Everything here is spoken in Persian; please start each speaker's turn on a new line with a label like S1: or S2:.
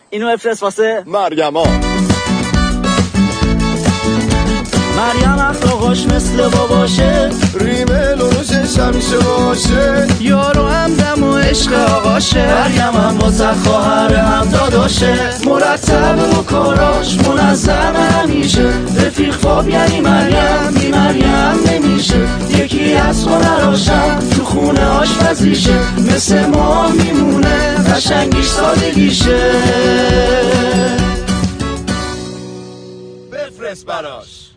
S1: اینو افرست واسه
S2: مریم
S1: اخلاقاش مثل باباشه،
S2: ریمل و روشش همیشه باشه،
S1: یارو همدم و عشق آقاشه. مریم هم واسه خواهر هم داداشه، مرتب و کاراش منظم همیشه. رفیق خواب یعنی مریم، بی مریم نمیشه. یکی از هنراشم تو خونه آشپزیشه، مثل ما میمونه قشنگیش سادگیشه.
S2: بفرست براش.